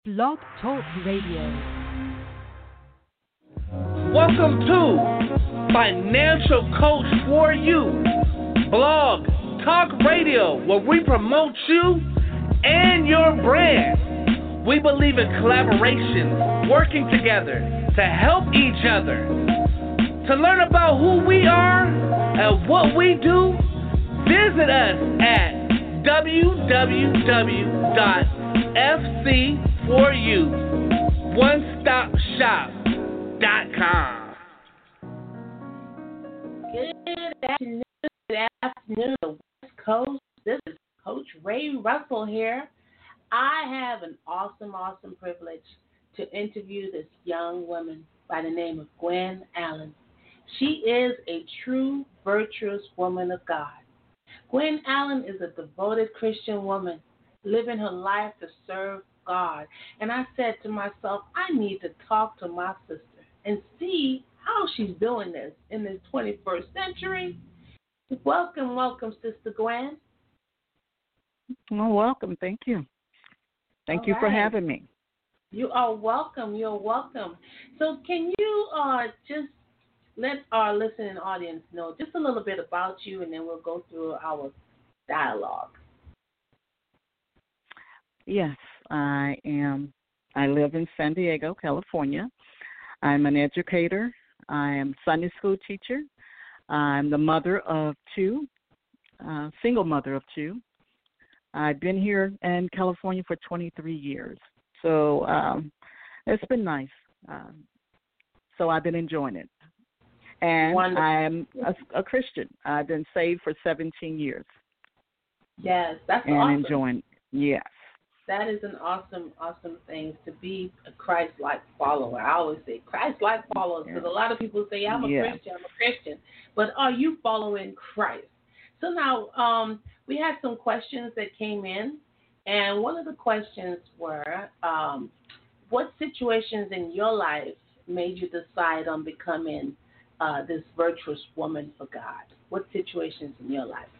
Blog Talk Radio. Welcome to Financial Coach for You, blog, talk radio, where we promote you and your brand. We believe in collaboration, working together to help each other. To learn about who we are and what we do, visit us at www.fc4uonestopshop.com. Good afternoon, the West Coast. This is Coach Ray Russell here. I have an awesome privilege to interview this young woman by the name of Gwen Allen. She is a true, virtuous woman of God. Gwen Allen is a devoted Christian woman living her life to serve God. And I said to myself, I need to talk to my sister and see how she's doing this in the 21st century. Welcome, Sister Gwen. Well, welcome. Thank you. Thank you for having me. You are welcome. You're welcome. So can you just let our listening audience know just a little bit about you, and then we'll go through our dialogue. Yes, I am. I live in San Diego, California. I'm an educator. I am a Sunday school teacher. I'm the mother of two, single mother of two. I've been here in California for 23 years. So it's been nice. So I've been enjoying it. And Wonderful. I'm a Christian. I've been saved for 17 years. Yes, that's and awesome. And enjoying, yes. That is an awesome thing to be a Christ-like follower. I always say Christ-like followers because a lot of people say, I'm a Christian. But are you following Christ? So now we had some questions that came in, and one of the questions were, what situations in your life made you decide on becoming this virtuous woman for God? What situations in your life?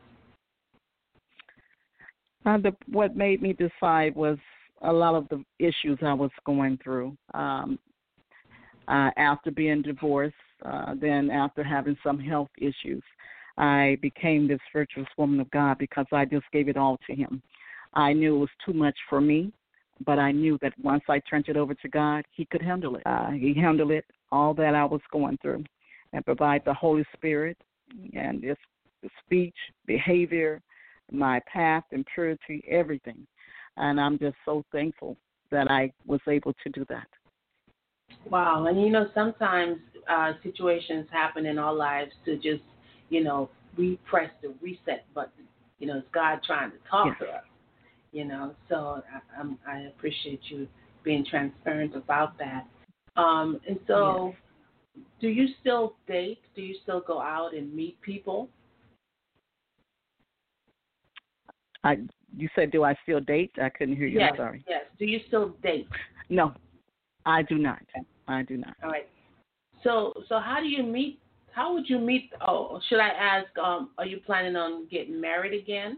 What made me decide was a lot of the issues I was going through after being divorced, then after having some health issues. I became this virtuous woman of God because I just gave it all to him. I knew it was too much for me, but I knew that once I turned it over to God, he could handle it. He handled it, all that I was going through, and provide the Holy Spirit and just the speech, behavior, my path and purity, everything. And I'm just so thankful that I was able to do that. Wow. And, sometimes situations happen in our lives to just, we press the reset button. It's God trying to talk to us, So I appreciate you being transparent about that. And so do you still date? Do you still go out and meet people? You said, do I still date? I couldn't hear you. Yes, I'm sorry. Yes. Do you still date? No, I do not. I do not. All right. So how do you meet? How would you meet? Oh, should I ask? Are you planning on getting married again?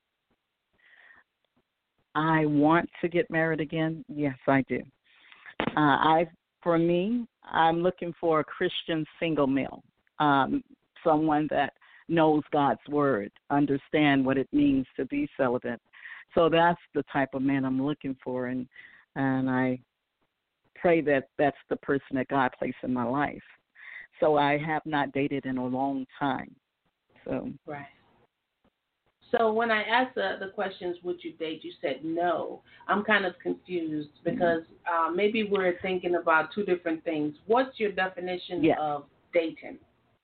I want to get married again. Yes, I do. For me, I'm looking for a Christian single male, someone that knows God's word, understand what it means to be celibate. So that's the type of man I'm looking for, and I pray that that's the person that God placed in my life. So I have not dated in a long time. So right. So when I asked the questions, would you date, you said no. I'm kind of confused because maybe we're thinking about two different things. What's your definition of dating?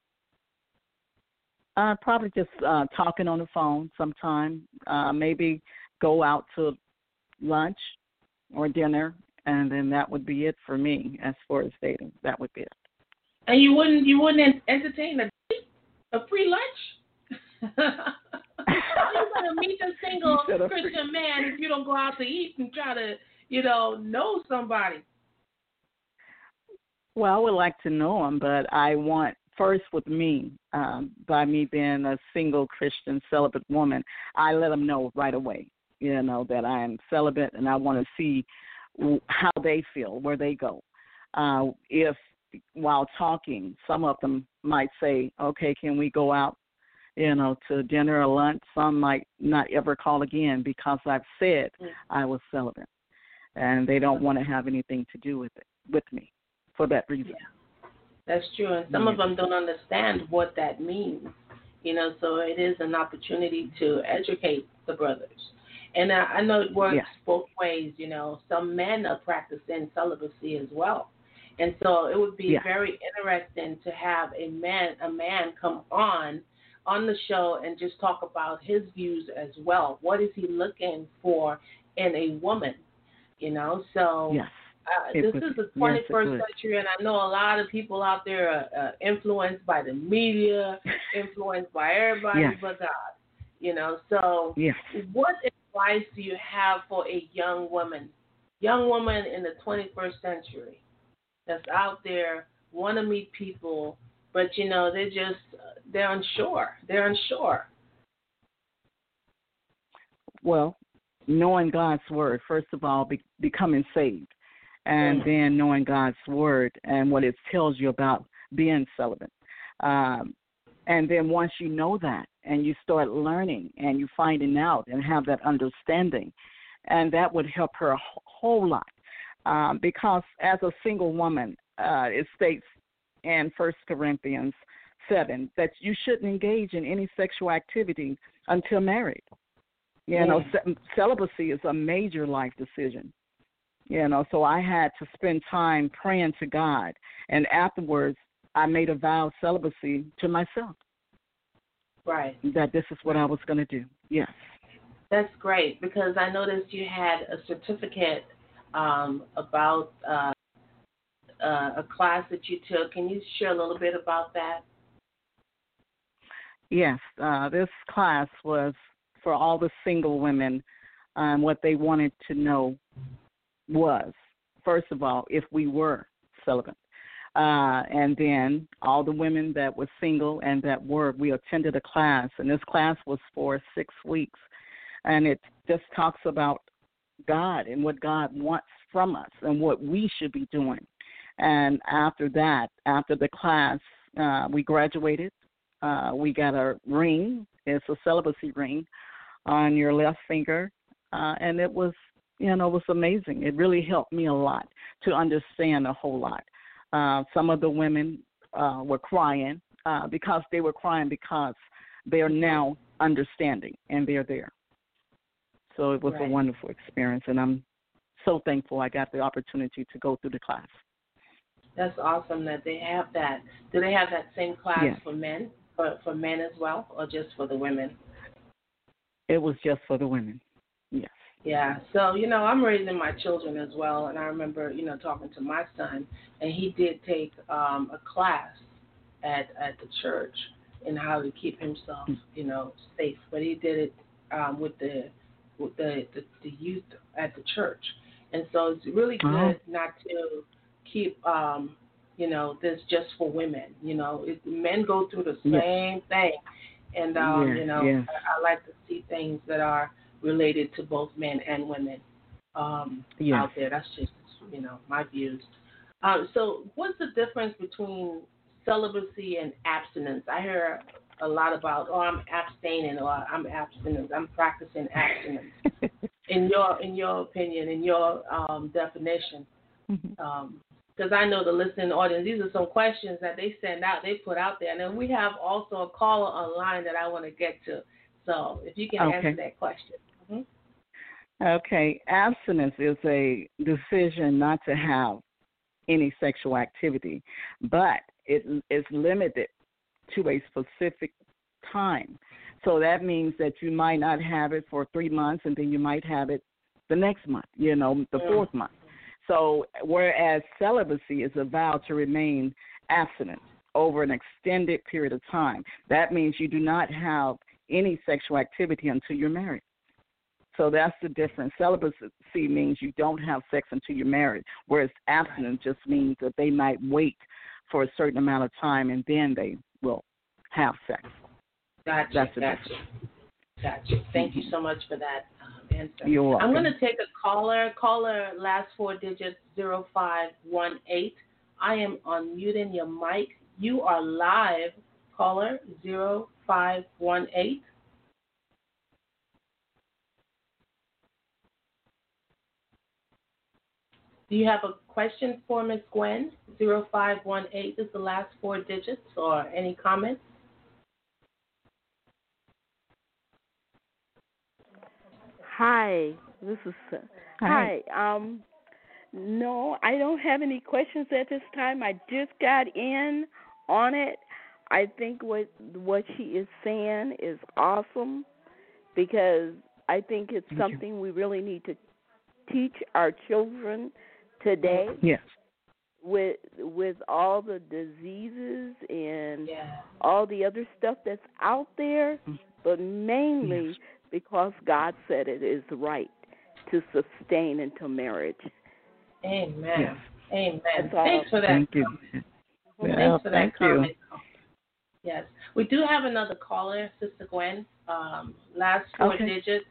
Probably just talking on the phone sometime, maybe go out to lunch or dinner, and then that would be it for me as far as dating. That would be it. And you wouldn't entertain a free lunch? How are you going to meet a single Christian man if you don't go out to eat and try to, know somebody? Well, I would like to know him, but I want first with me, by me being a single Christian celibate woman, I let them know right away, that I am celibate and I want to see how they feel, where they go. If while talking, some of them might say, okay, can we go out, to dinner or lunch? Some might not ever call again because I've said I was celibate, and they don't want to have anything to do with me for that reason. Yeah, that's true. And some of them don't understand what that means, so it is an opportunity to educate the brothers. And I know it works both ways, Some men are practicing celibacy as well. And so it would be very interesting to have a man come on the show and just talk about his views as well. What is he looking for in a woman? So this is the 21st century, and I know a lot of people out there are influenced by the media, influenced by everybody but God. So what advice do you have for a young woman in the 21st century that's out there, want to meet people, but they're unsure. Well, knowing God's word, first of all, becoming saved, and then knowing God's word and what it tells you about being celibate. And then once you know that and you start learning and you finding out and have that understanding, and that would help her a whole lot. Because as a single woman, it states in 1 Corinthians 7 that you shouldn't engage in any sexual activity until married. Celibacy is a major life decision. So I had to spend time praying to God, and afterwards I made a vow of celibacy to myself. Right. That this is what I was going to do. Yes. That's great, because I noticed you had a certificate about a class that you took. Can you share a little bit about that? Yes. This class was for all the single women. What they wanted to know was, first of all, if we were celibate. And then all the women that were single and that we attended a class, and this class was for 6 weeks. And it just talks about God and what God wants from us and what we should be doing. And after that, after the class, we graduated. We got a ring. It's a celibacy ring on your left finger. And it was, it was amazing. It really helped me a lot to understand a whole lot. Some of the women were crying because they're now understanding and they're there. So it was a wonderful experience, and I'm so thankful I got the opportunity to go through the class. That's awesome that they have that. Do they have that same class for men, for men as well, or just for the women? It was just for the women, yes. Yeah, so, I'm raising my children as well, and I remember, talking to my son, and he did take a class at the church in how to keep himself, safe. But he did it with the youth at the church. And so it's really good not to keep, this just for women. Men go through the same thing. And, I like to see things that are related to both men and women out there. That's just, my views. So what's the difference between celibacy and abstinence? I hear a lot about, I'm abstaining, or I'm abstinence. I'm practicing abstinence. In your opinion, in your definition, because I know the listening audience, these are some questions that they send out, they put out there. And then we have also a caller online that I want to get to. So if you can answer that question. Okay. Abstinence is a decision not to have any sexual activity, but it is limited to a specific time. So that means that you might not have it for 3 months, and then you might have it the next month, the fourth month. So whereas celibacy is a vow to remain abstinent over an extended period of time, that means you do not have any sexual activity until you're married. So that's the difference. Celibacy means you don't have sex until you're married, whereas abstinence just means that they might wait for a certain amount of time and then they will have sex. Gotcha. Thank you so much for that answer. You're welcome. I'm going to take a caller. Caller, last 4 digits, 0518. I am unmuting your mic. You are live, caller, 0518. Do you have a question for Ms. Gwen? 0518 is the last 4 digits, or any comments? Hi, this is. Hi. No, I don't have any questions at this time. I just got in on it. I think what she is saying is awesome, because I think it's something we really need to teach our children today. Yes. With all the diseases and all the other stuff that's out there, but mainly because God said it is right to sustain until marriage. Amen. Yes. Amen. Thanks for that. Thank you. Thanks for that thank comment. you. Yes. We do have another caller, Sister Gwen. Last 4 digits,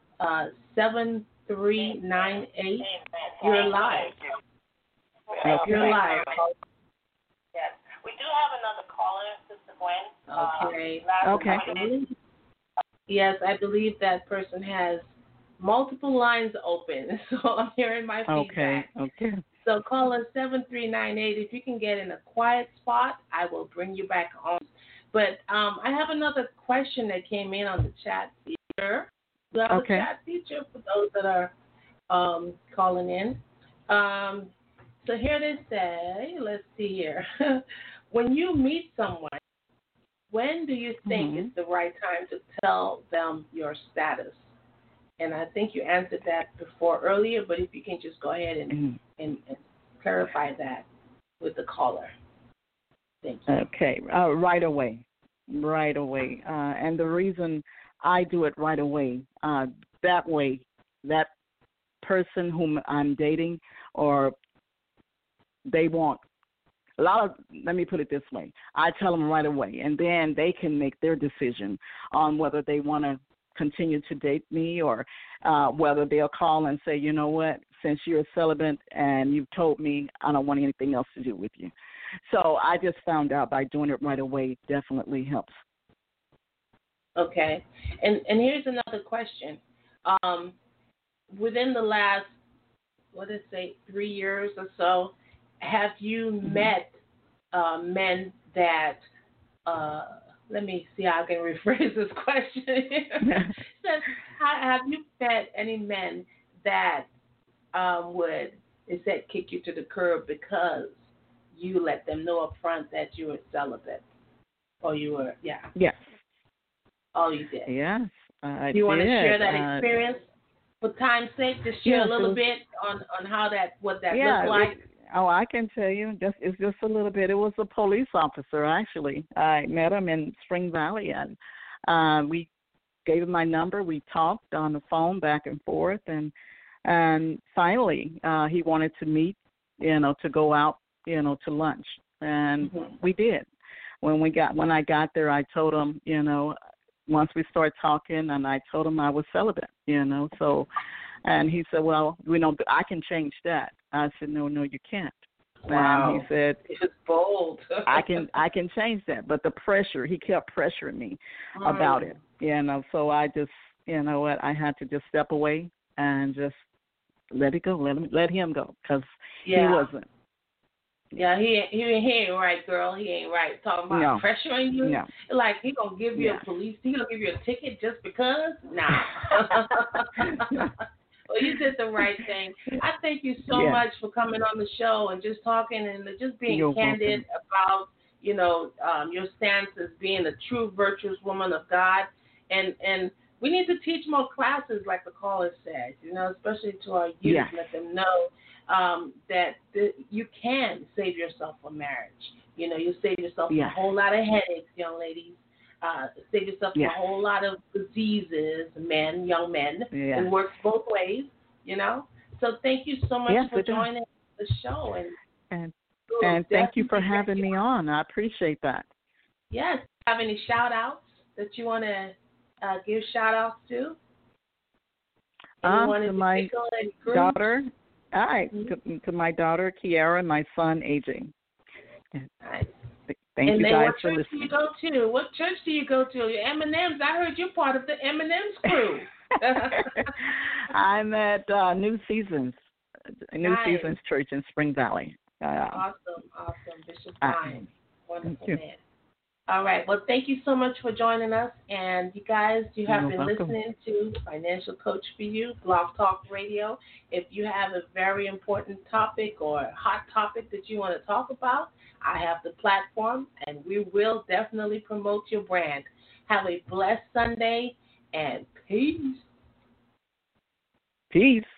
7398. You're live. Okay. You're live. Yes. We do have another caller, Sister Gwen. Okay. Yes, I believe that person has multiple lines open, so I'm hearing my feedback. Okay. So caller 7398, if you can get in a quiet spot, I will bring you back on. But I have another question that came in on the chat feature. We have a chat feature for those that are calling in. So here they say, let's see here. When you meet someone, when do you think is the right time to tell them your status? And I think you answered that before earlier, but if you can just go ahead and clarify that with the caller. Thank you. Okay, right away. And the reason I do it right away, that way, that person whom I'm dating, or they want let me put it this way. I tell them right away, and then they can make their decision on whether they want to continue to date me, or whether they'll call and say, you know what, since you're a celibate and you've told me, I don't want anything else to do with you. So I just found out by doing it right away definitely helps. Okay. And here's another question. Within the last, 3 years or so, have you met men that, let me see how I can rephrase this question here. Have you met any men that would, it said, kick you to the curb because you let them know up front that you were celibate? Or you were, Yes. Oh, you did? Yes, I Do you want to did. share that experience? For time's sake, just share a little bit on how what that looked like. I can tell you. It's just a little bit. It was a police officer, actually. I met him in Spring Valley, and we gave him my number. We talked on the phone back and forth, and finally he wanted to meet, to go out, to lunch, and we did. When I got there, I told him, once we started talking, and I told him I was celibate, so, and he said, well, I can change that. I said, no, you can't. Wow. And he said, it's bold. I can change that, but the pressure, he kept pressuring me about it, so I just, I had to just step away and just let it go, let him go, because he wasn't. Yeah, he ain't right, girl. He ain't right. Talking about pressuring you. No. Like he gonna give you he gonna give you a ticket just because? Nah. Well, you did the right thing. I thank you so much for coming on the show and just talking and just being candid about, your stance as being a true virtuous woman of God. And we need to teach more classes, like the caller said, especially to our youth, let them know that you can save yourself from marriage. You save yourself from a whole lot of headaches, young ladies. Save yourself from a whole lot of diseases, young men. It works both ways, So thank you so much for joining the show. And thank you for having me on. I appreciate that. Yes. Have any shout-outs that you want to give shout-outs to? To my daughter. Hi. To my daughter, Kiara, and my son, AJ. Nice. Thank you guys for listening. What church do you go to? What church do you go to? Your M&Ms. I heard you're part of the M&Ms crew. I'm at New Seasons Church in Spring Valley. Awesome. Bishop Fine. Wonderful man. All right. Well, thank you so much for joining us. And you guys, you have been listening to Financial Coach for You, Blog Talk Radio. If you have a very important topic or a hot topic that you want to talk about, I have the platform, and we will definitely promote your brand. Have a blessed Sunday, and peace. Peace.